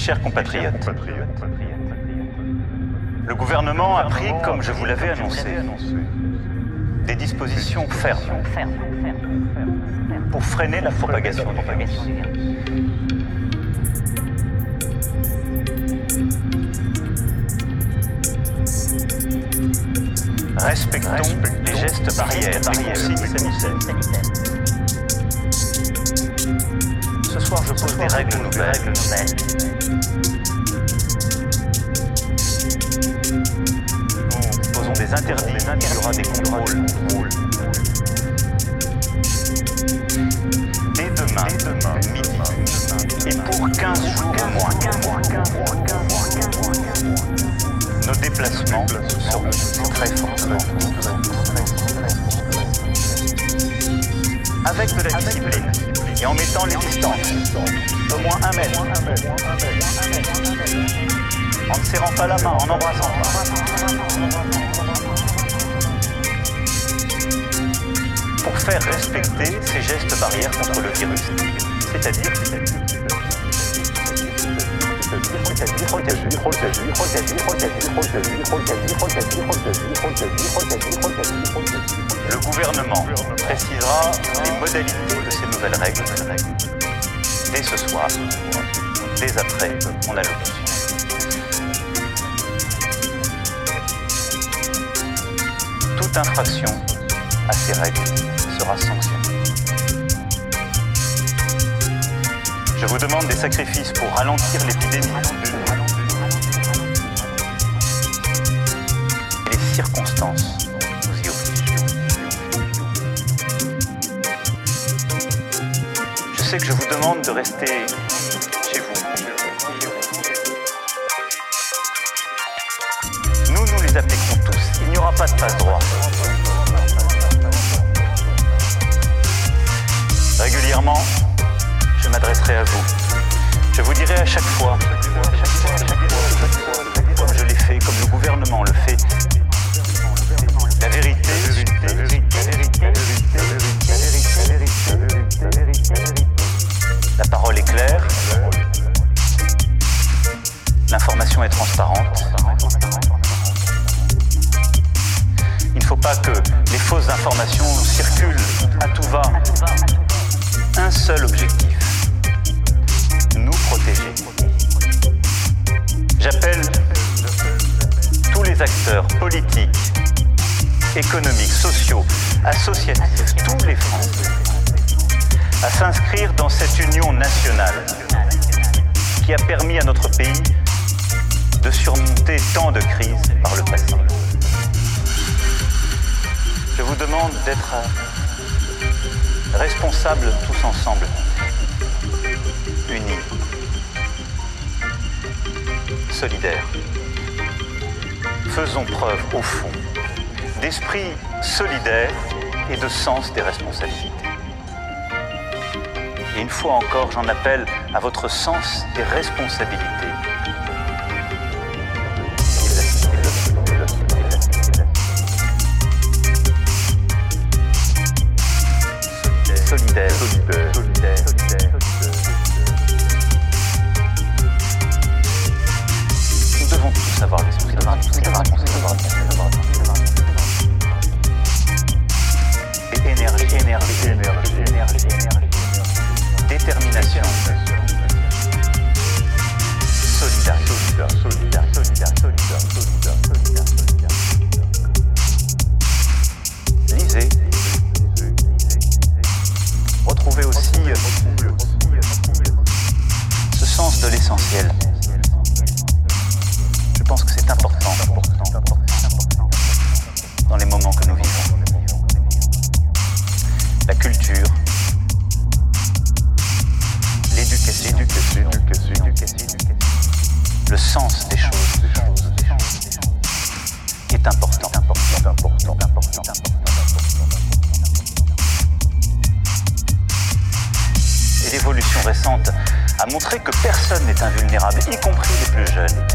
chers compatriotes, le gouvernement a pris, comme je vous l'avais annoncé, des dispositions fermes pour freiner la propagation du virus. Respectons les gestes barrières, les consignes sanitaires. Ce soir, je pose des règles nouvelles. Nous posons des interdits, il y aura des contrôles. Dès demain, midi, et pour 15 jours au moins, nos déplacements seront très fortement. Avec de la discipline et en mettant les distances, au moins 1 mètre, en ne serrant pas la main, en embrassant. Pour faire respecter ces gestes barrières contre le virus, c'est-à-dire le gouvernement précisera les modalités de ces nouvelles règles dès ce soir, dès après mon allocution. Toute infraction à ces règles sera sanctionnée. Je vous demande des sacrifices pour ralentir l'épidémie. Et les circonstances nous y obligent. Je sais que je vous demande de rester chez vous. Nous les appliquerons tous. Il n'y aura pas de passe droit. Régulièrement, je m'adresserai à vous. Je vous dirai à chaque fois, comme je l'ai fait, comme le gouvernement le fait, la vérité, la parole est claire, l'information est transparente. Il ne faut pas que les fausses informations circulent à tout va. Un seul objectif, nous protéger. J'appelle tous les acteurs politiques, économiques, sociaux, associatifs, tous les Français, à s'inscrire dans cette union nationale qui a permis à notre pays de surmonter tant de crises par le passé. Je vous demande d'être responsables tous ensemble, unis, solidaires. Faisons preuve, au fond, d'esprit solidaire et de sens des responsabilités. Et une fois encore, j'en appelle à votre sens des responsabilités. Solidaire. Nous devons tous avoir l'esprit de et énergie, détermination, solidarité. Lisez. Retrouvez aussi ce sens de l'essentiel. Je pense que c'est important dans les moments que nous vivons. La culture, l'éducation, le sens des choses est important. Et l'évolution récente a montré que personne n'est invulnérable, y compris les plus jeunes.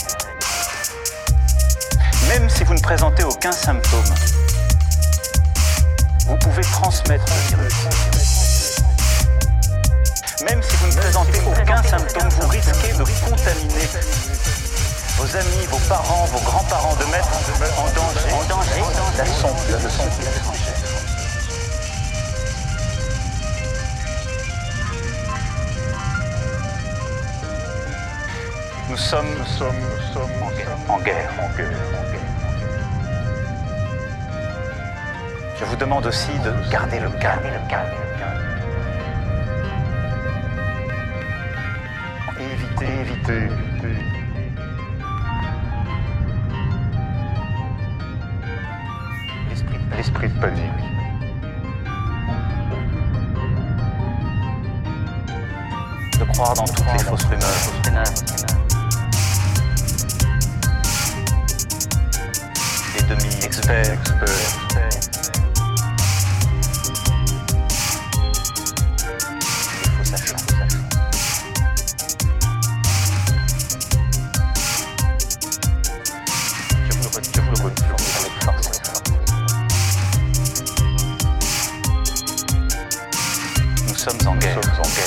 Même si vous ne présentez aucun symptôme, vous pouvez transmettre le virus. Même si vous ne présentez aucun symptôme, vous risquez de contaminer vos amis, vos parents, vos grands-parents, de mettre en danger la santé étrangère. Nous sommes en guerre. Je vous demande aussi de garder le calme. Évitez. L'esprit de panique. De croire dans toutes les fausses rumeurs. Les demi-experts. Les faux sachants. Je vous le redis avec force. Nous sommes en guerre.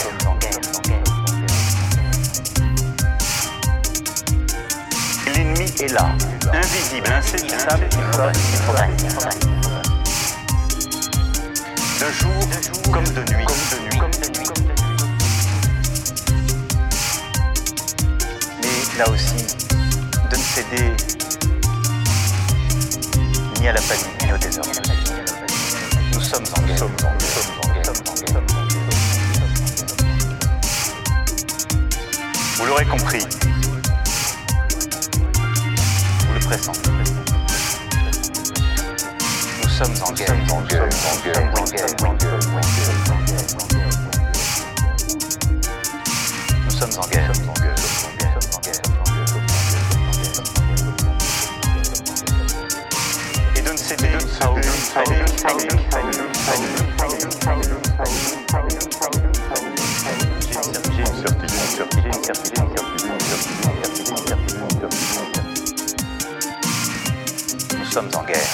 L'ennemi est là, invisible, insaisissable, il règne. De jour comme de nuit. Mais là aussi, de ne céder ni à la panique, ni au désordre. Nous sommes en guerre. Vous l'aurez compris. Vous le pressentez. Nous sommes en guerre. Nous sommes en guerre. Et de ne céder à aucune Nous sommes en guerre.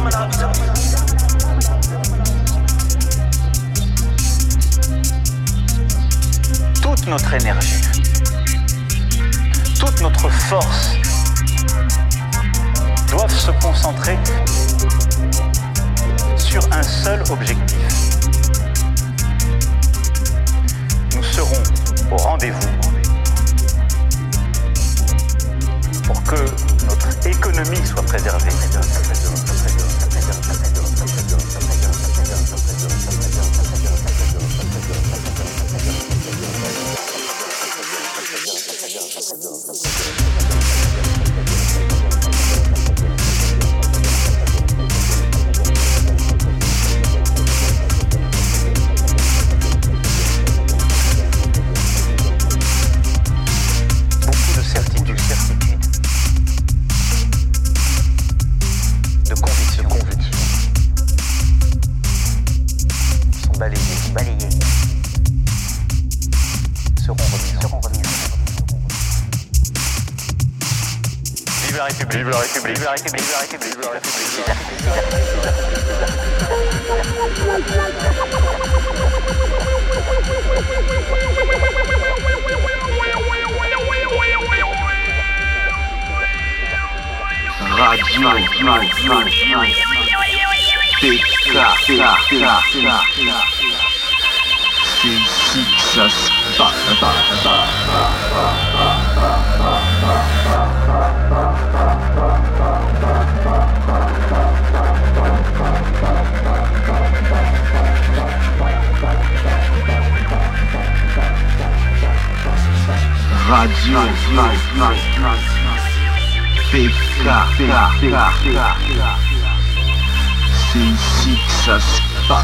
Toute notre énergie, toute notre force doivent se concentrer sur un seul objectif. Nous serons au rendez-vous pour que notre économie soit préservée. Vive la République, vive la République, vive la République, vive la République. C'est ici que ça se passe. Radio, c'est ici que ça se passe.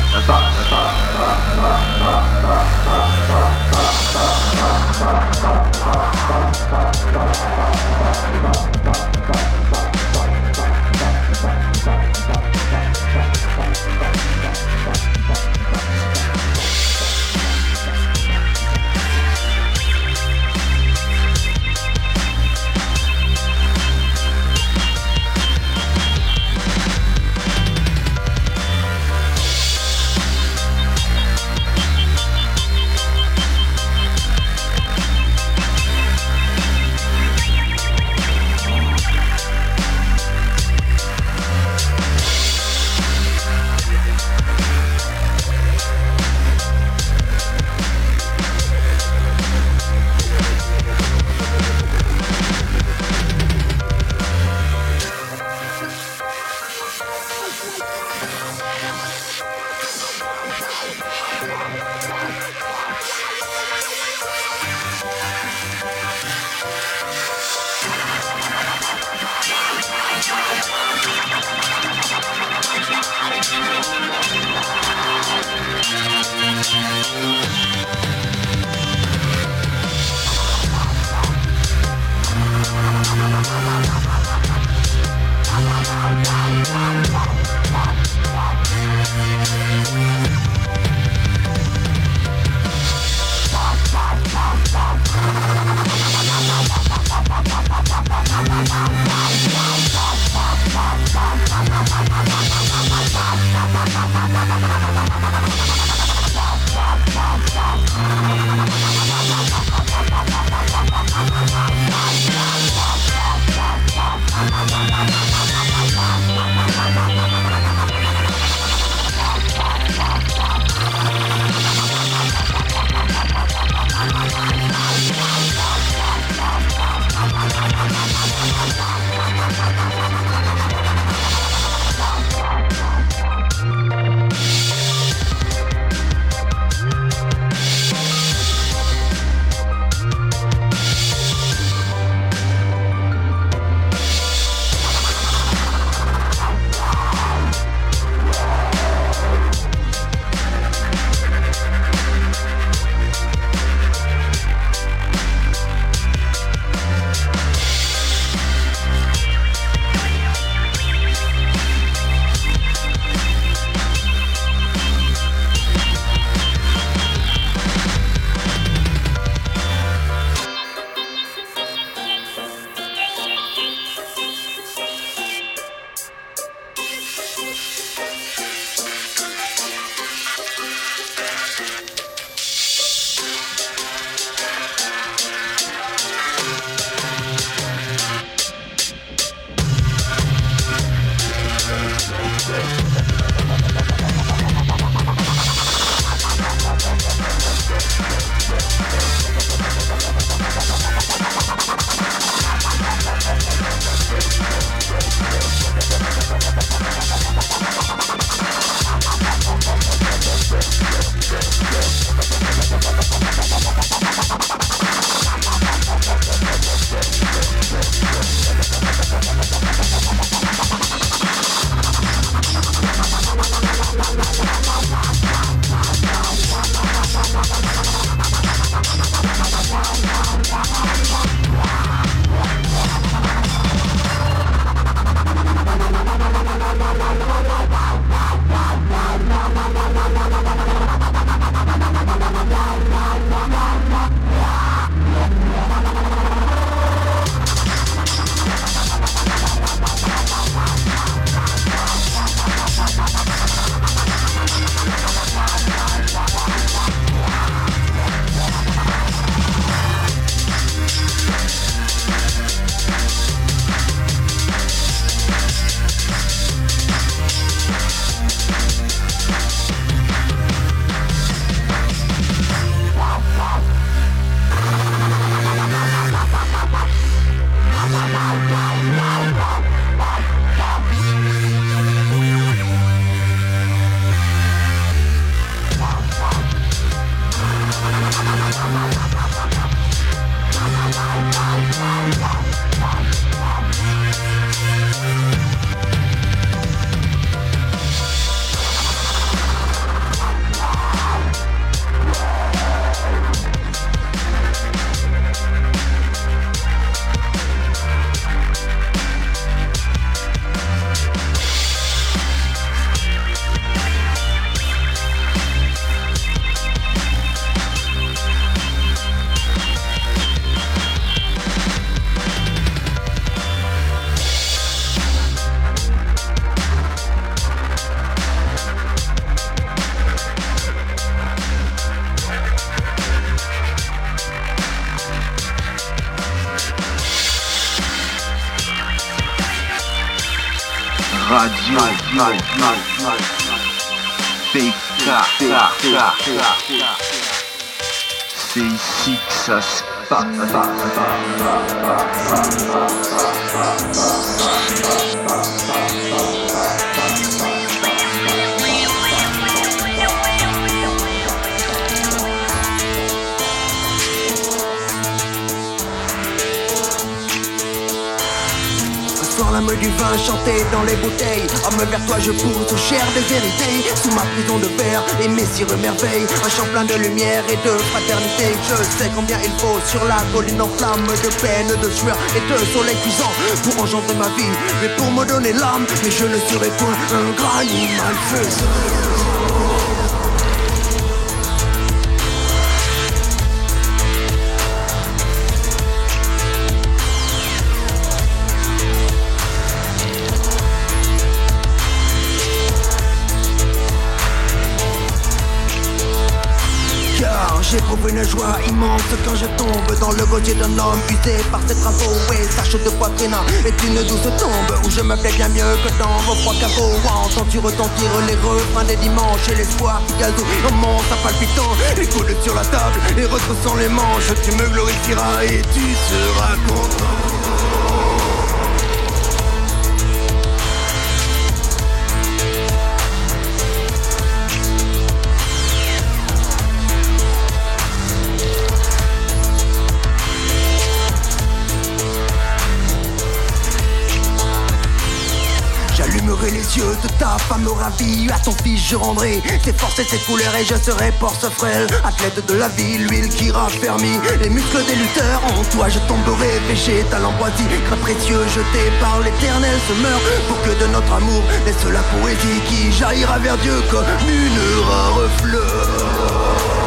Radio, c'est ici que ça se passe. Lame du vin chanté dans les bouteilles. Homme vers toi je pousse aux chairs des vérités. Sous ma prison de verre, les messieurs remerveillent. Un champ plein de lumière et de fraternité. Je sais combien il faut sur la colline en flamme. De peine, de sueur et de soleil cuisant pour engendrer ma vie, mais pour me donner l'âme. Mais je ne serai point un grand animal faisant. J'éprouve une joie immense quand je tombe dans le gosier d'un homme usé par ses travaux. Et sa chaude poitrine est une douce tombe où je me plais bien mieux que dans vos froids caveaux. Entends-tu retentir les refrains des dimanches et l'espoir qui gazou dans mon sein palpitant. Les coudes sur la table et retroussant les manches, tu me glorifieras et tu seras content. J'allumerai les yeux de ta femme ravie. À ton fils je rendrai ses forces et ses couleurs. Et je serai porce frêle, athlète de la vie, l'huile qui raffermit les muscles des lutteurs. En toi je tomberai, végétal ambroisie, grain précieux jeté par l'éternel semeur. Pour que de notre amour naisse la poésie qui jaillira vers Dieu comme une rare fleur.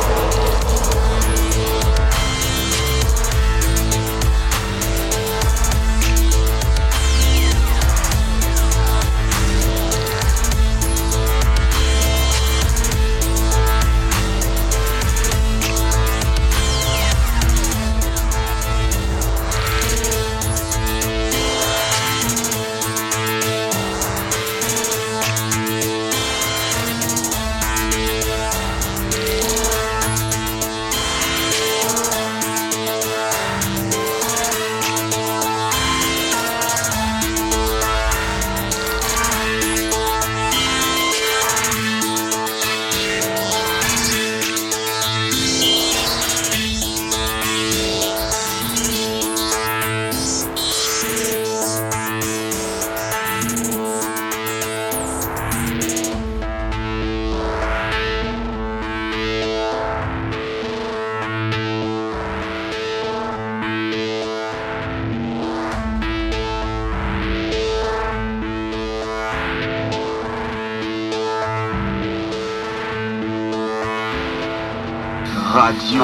Radio,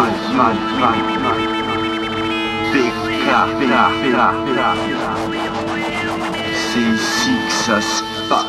c'est ici que ça se passe.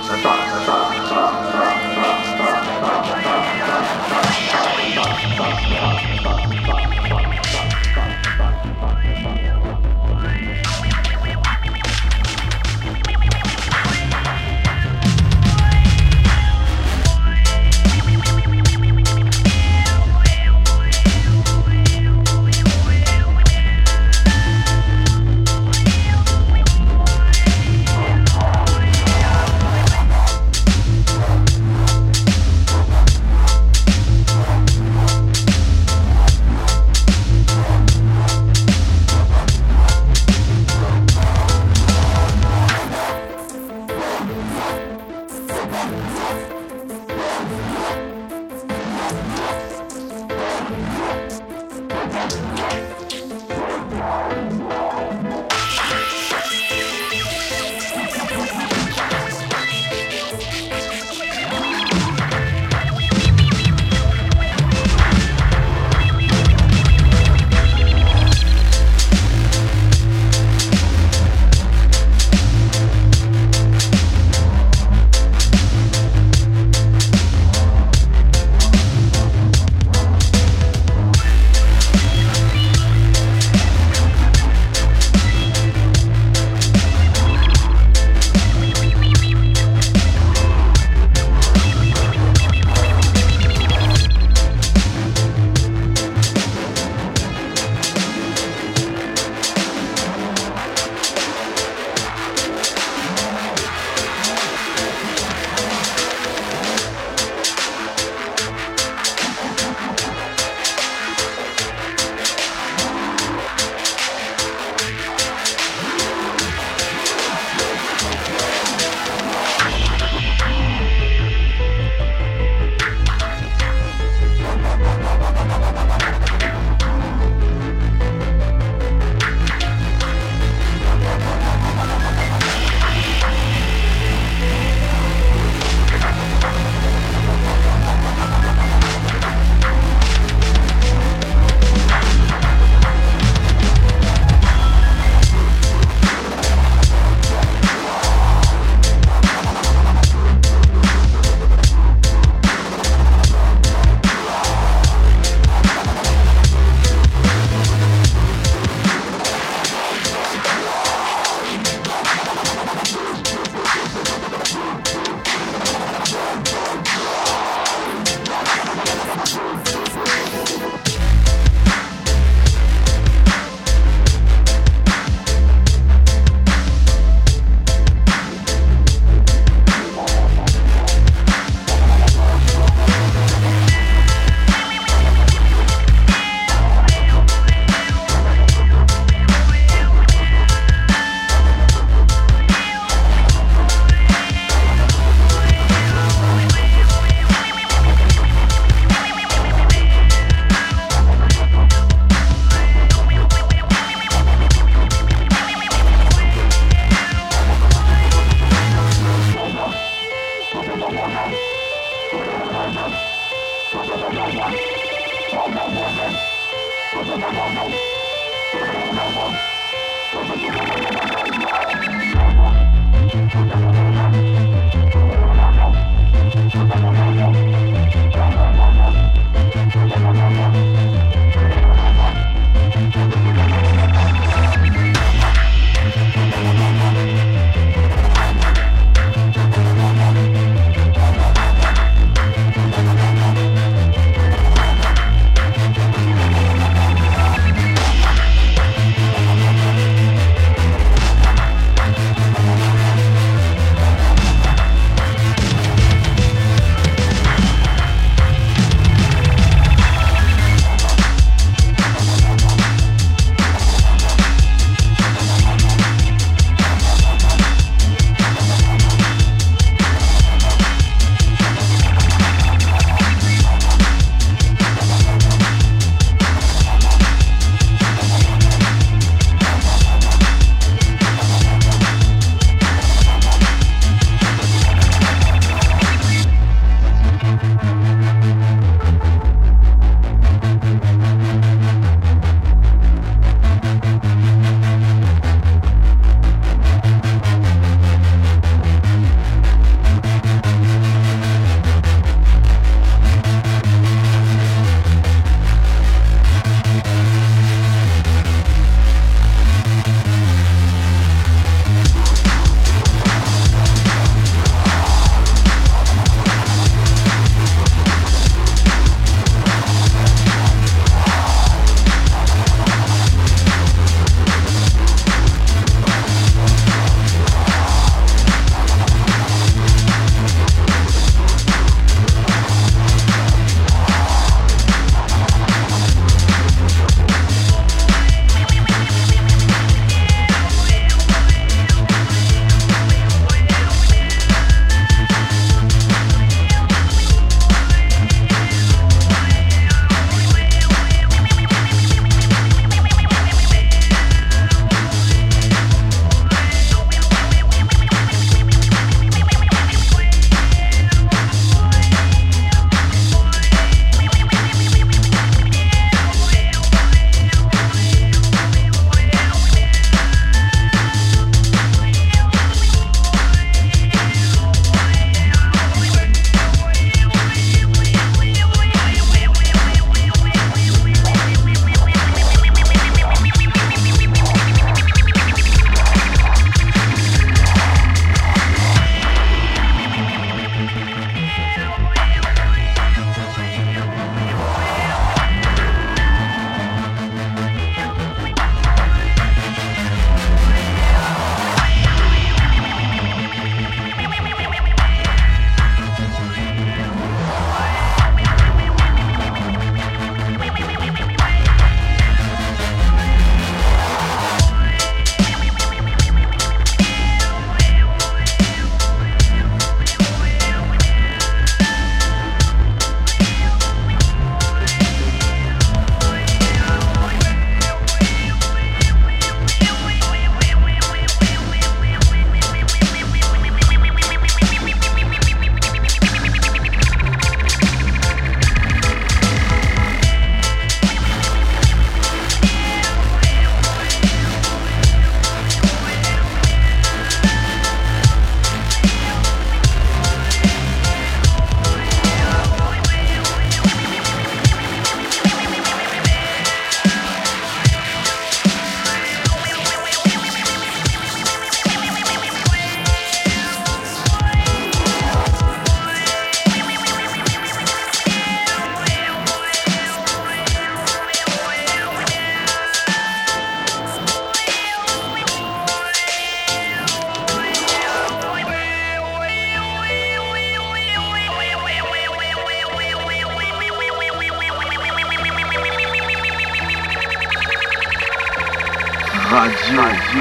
Radio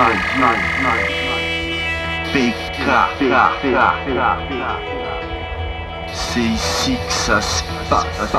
PK. C'est ici que ça se passe.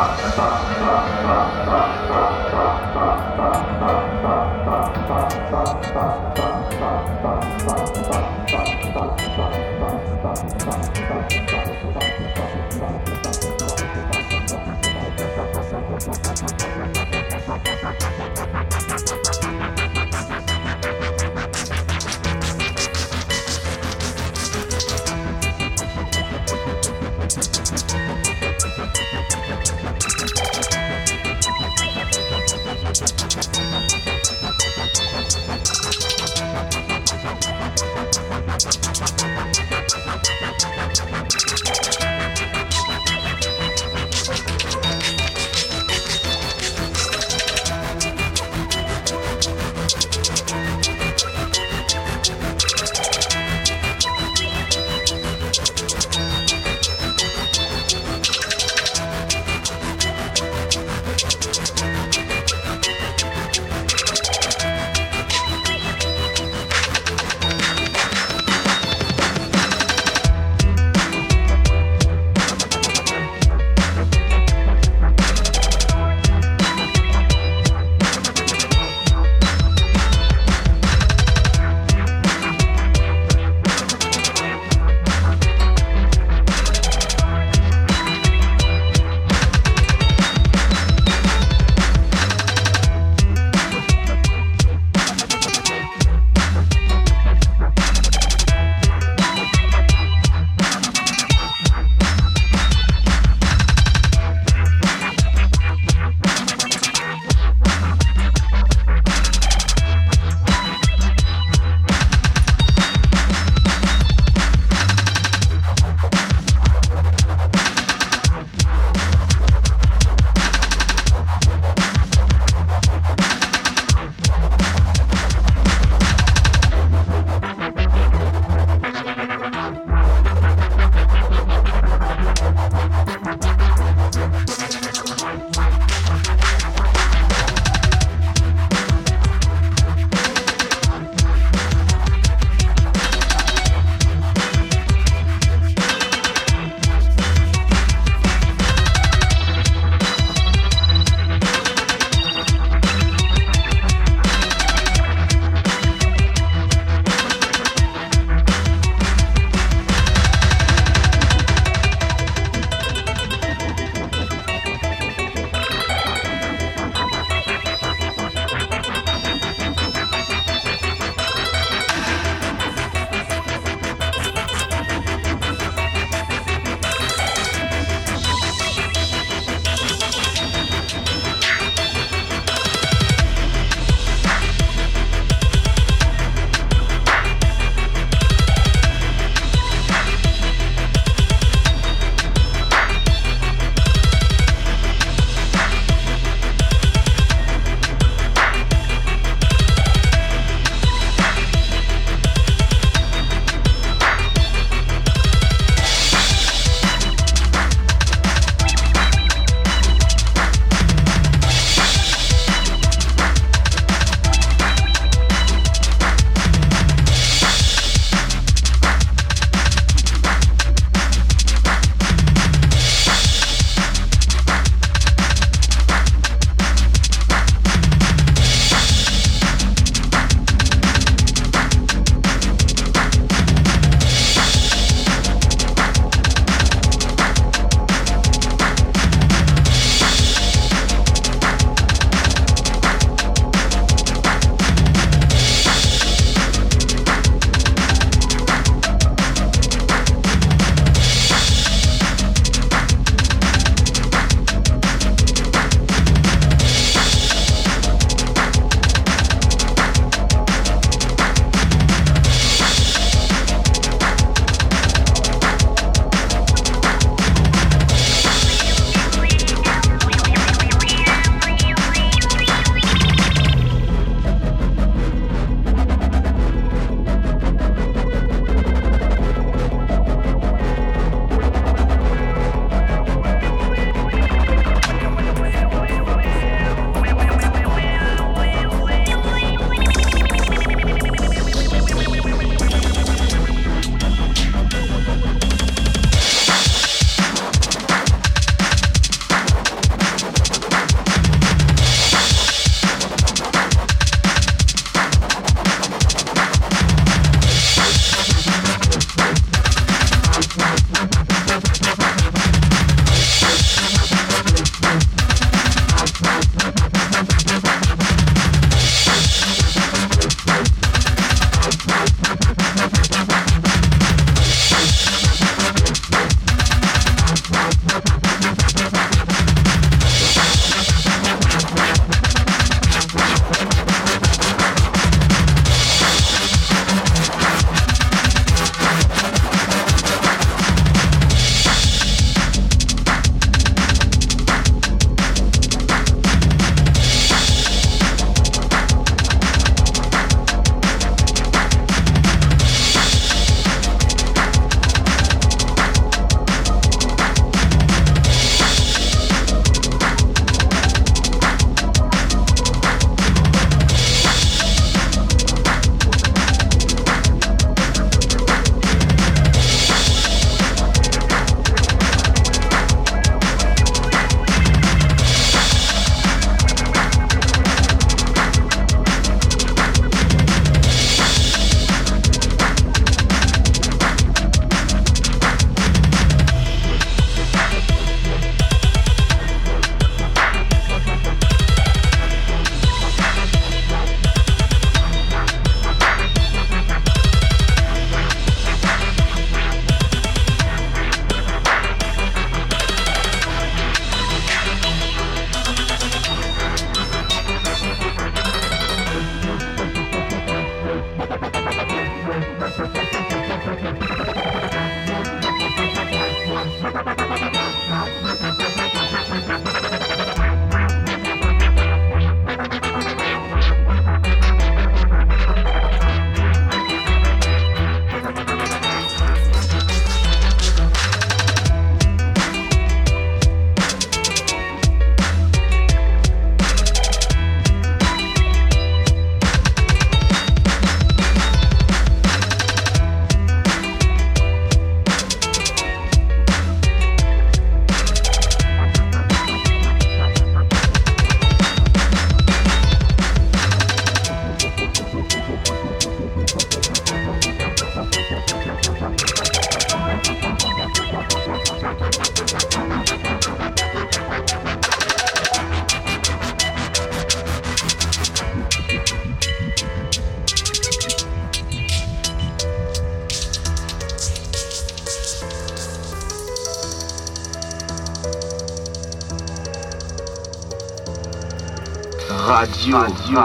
Radio.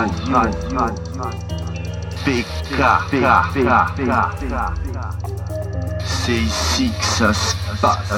PK. C'est ici que ça se passe.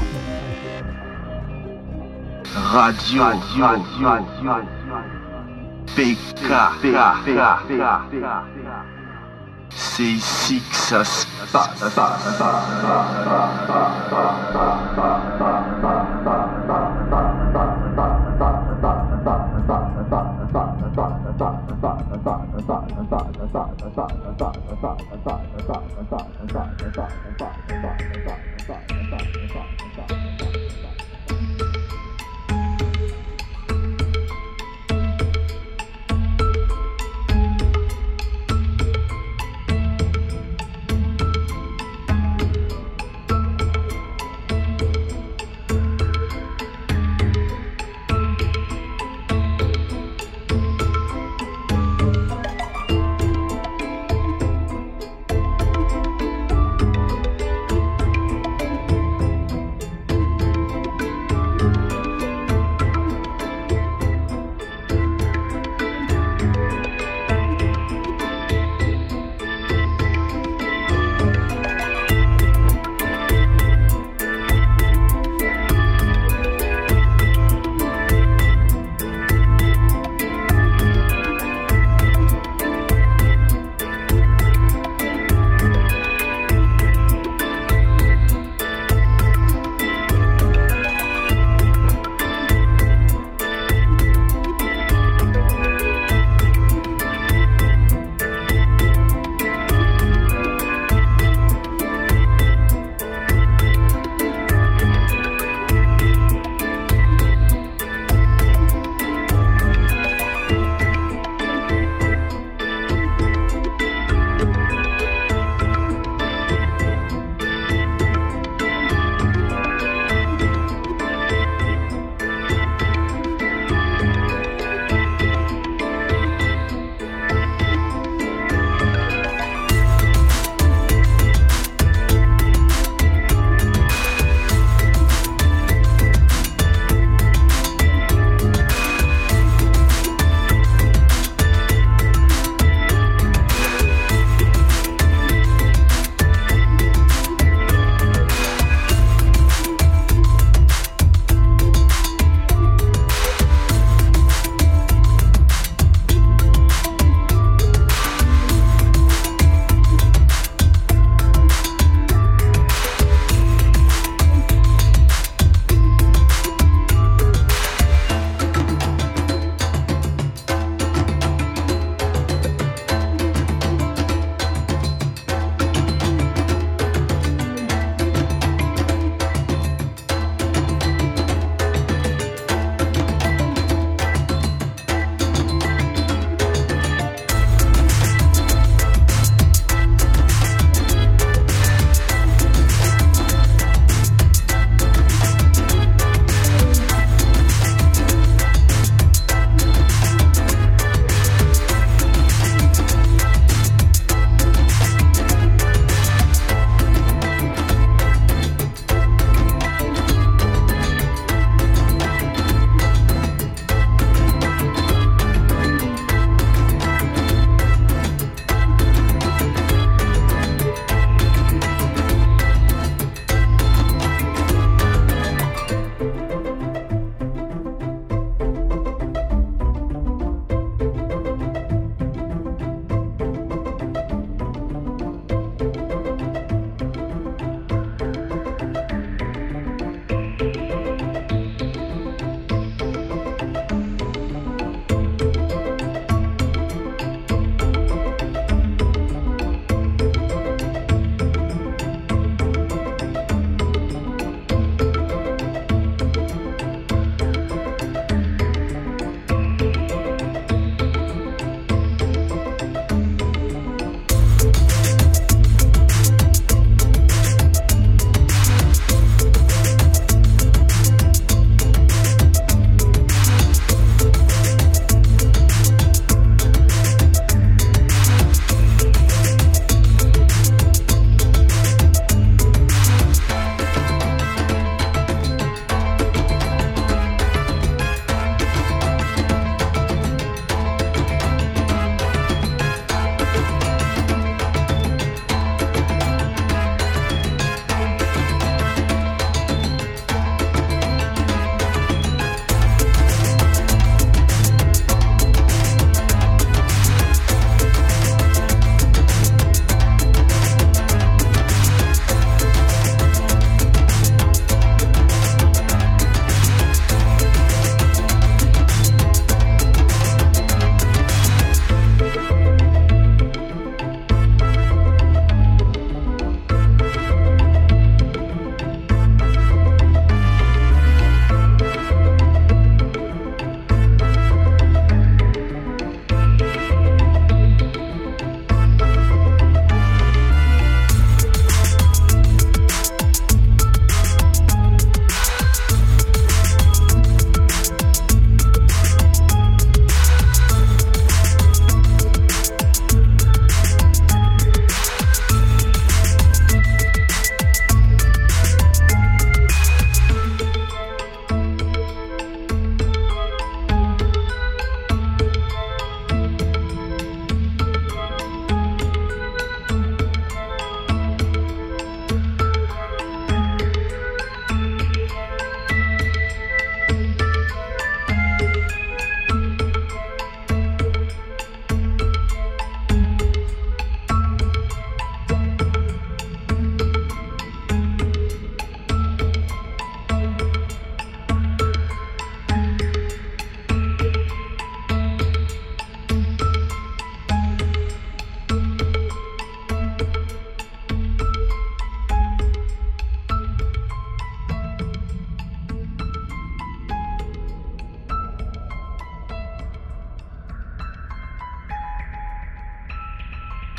Radio. PK. C'est ici que ça se passe.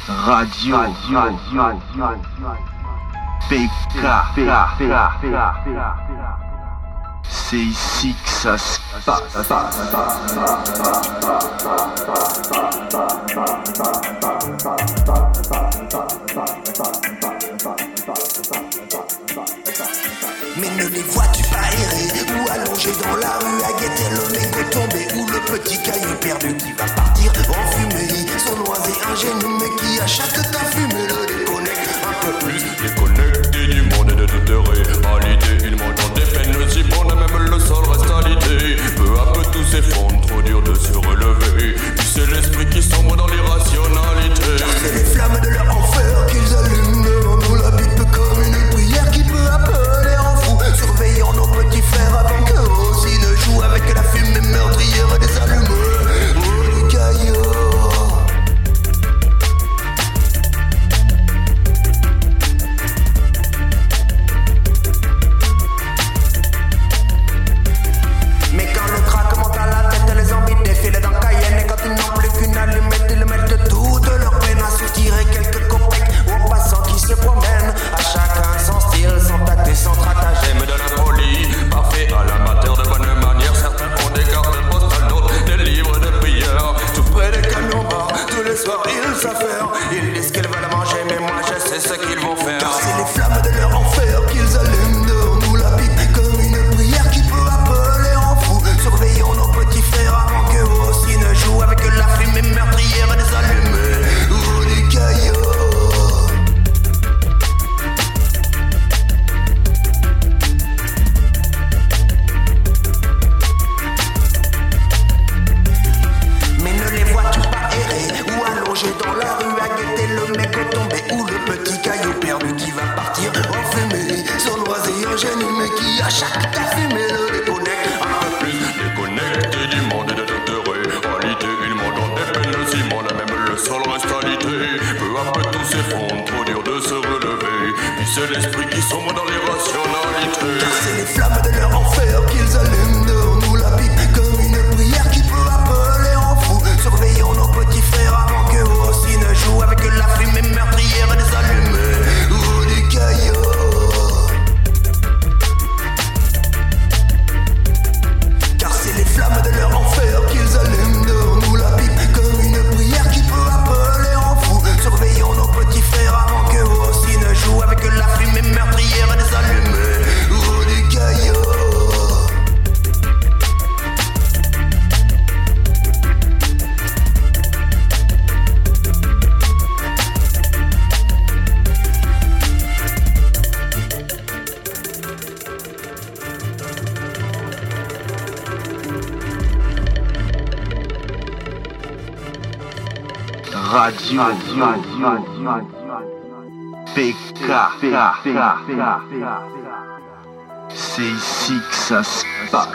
Radio. PK. C'est ici que ça se passe. Mais ne les vois-tu pas errer ou allongés dans la rue à guetter le mégot tombé ou le petit caillou perdu qui va partir en fumée? Ils sont noisés ingénus mais qui à chaque tas fumé le déconnecte un peu plus. Déconnecté du monde et de toute réalité. Ils montent en des peines si bon, même le sol reste alité. Peu à peu tout s'effondre, trop dur de se relever. Puis c'est l'esprit qui sombre dans l'irrationalité. Car c'est les flammes de leur enfer qu'ils allument devant nous, la pipe comme une prière qui peut appeler en fou. Surveillant nos petits frères avant qu'eux aussi ne jouent avec la fumée meurtrière des allumeurs. Oh, du caillou. Mais quand le crack monte à la tête, les envies défilent dans Cayenne. Et quand ils n'ont plus qu'une allumette, ils mettent toute leur peine à soutirer quelques copecs aux passants qui se promènent. À chacun son style, son tact et son stratagème. Mais de la folie, parfait à l'amateur de bonne manière. Certains ont des cartes postales, d'autres des livres de prière. Tout près des camions bars, tous les soirs ils s'affairent. Ils disent qu'ils veulent manger, mais moi je sais ce qu'ils vont faire. Car c'est les flammes de leur enfer qu'ils allument devant nous, la pipe comme une prière qui peut appeler en fou. Surveillons nos petits frères avant qu'eux aussi ne jouent avec la fumée meurtrière des allumés. Oh, du caillou. Mais ne les vois-tu pas errer ou allongés dans la rue à guetter le mec tombé ou le petit caillou perdu qui va partir en fumée? Sournoisé, ingénu, mais qui à chaque tas fumé le déconnecte un peu plus. Déconnecté du monde et de toute réalité. Ils montent en des peines si bon, même le sol reste alité. Peu à peu tout s'effondre, trop dur de se relever. Puis c'est l'esprit qui sombre dans l'irrationalité. Car c'est les flammes de leur enfer qu'ils allument devant nous, la pipe comme une prière qui peut appeler en fou. Surveillons nos petits frères avant qu'eux aussi ne jouent avec la fumée meurtrière des allumés. Oh, du caillou. Car c'est les flammes de leur enfer qu'ils allument devant nous, la pipe comme une prière qui peut appeler en fou. Surveillons nos petits frères avant qu'eux aussi ne jouent avec la fumée meurtrière des allumés. Oh, du caillou. Radio. PK. C'est ici que ça se passe.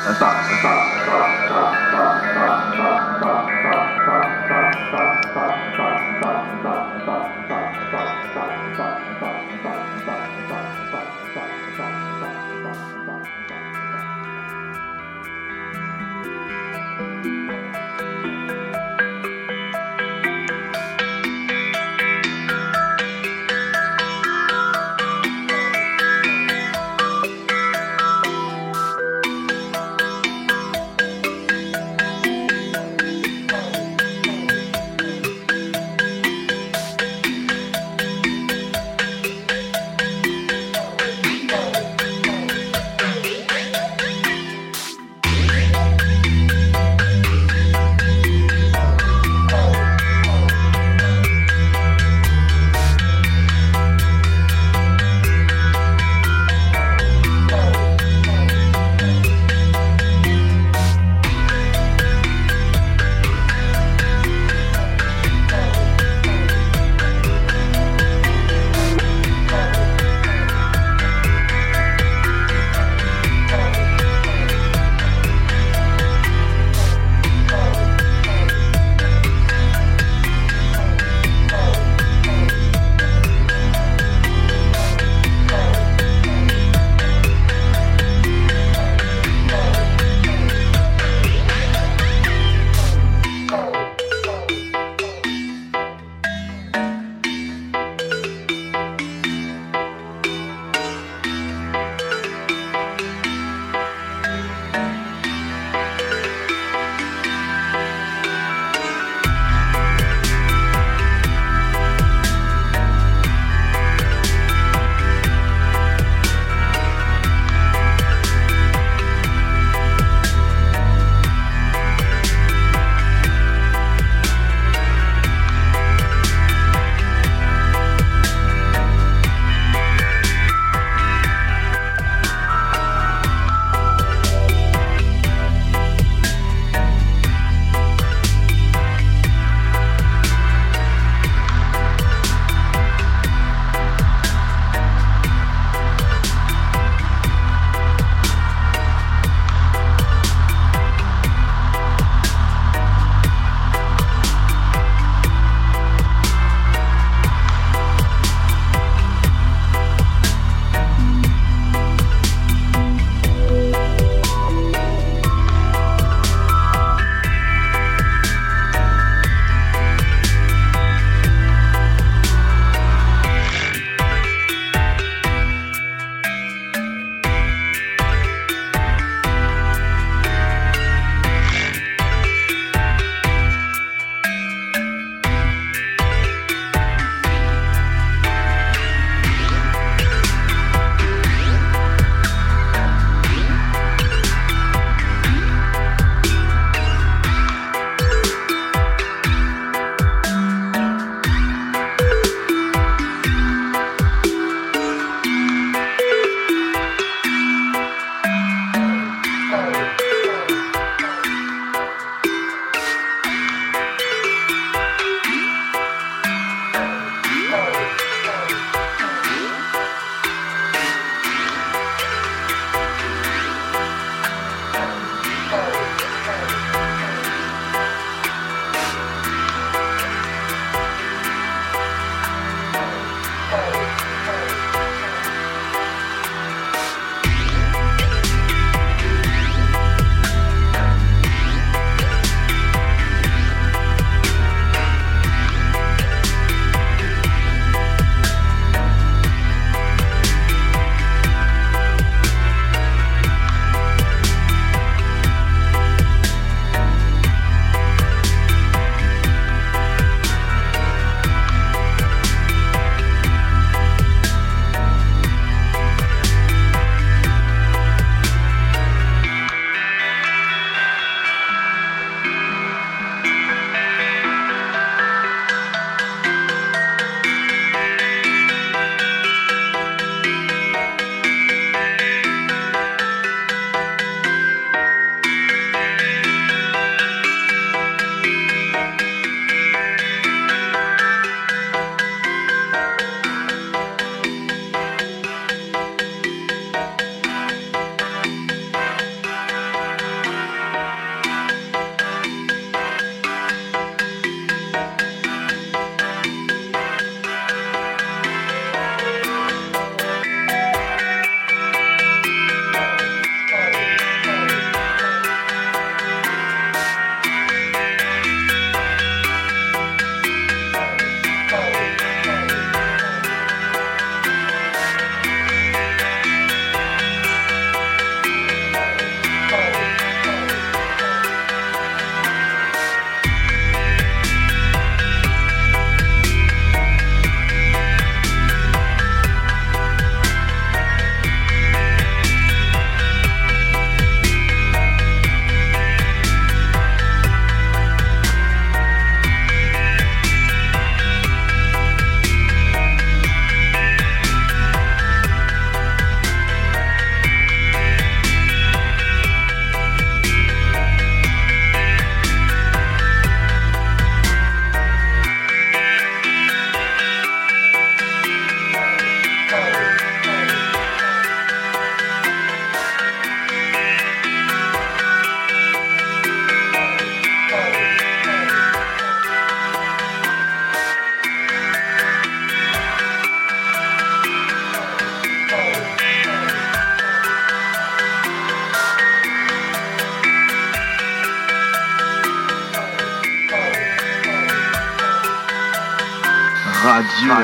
Radio,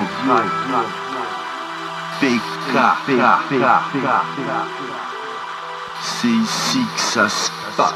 PK, c'est ici que ça se passe.